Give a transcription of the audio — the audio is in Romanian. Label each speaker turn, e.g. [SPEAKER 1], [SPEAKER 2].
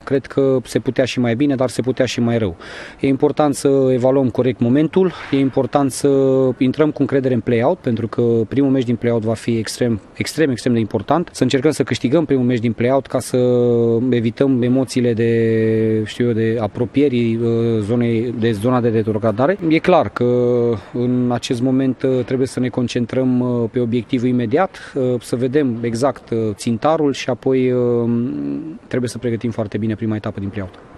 [SPEAKER 1] cred că se putea și mai bine, dar se putea și mai rău. E important să evaluăm corect momentul, e important să intrăm cu încredere în play-out, pentru că primul meci din play-out va fi extrem de important. Să încercăm să câștigăm primul meci din play-out ca să evităm emoțiile de apropierii de zona de retrogradare. E clar că în acest moment trebuie să ne concentrăm pe obiectivul imediat, să vedem exact țintarul și apoi trebuie să pregătim foarte bine prima etapă din play-out.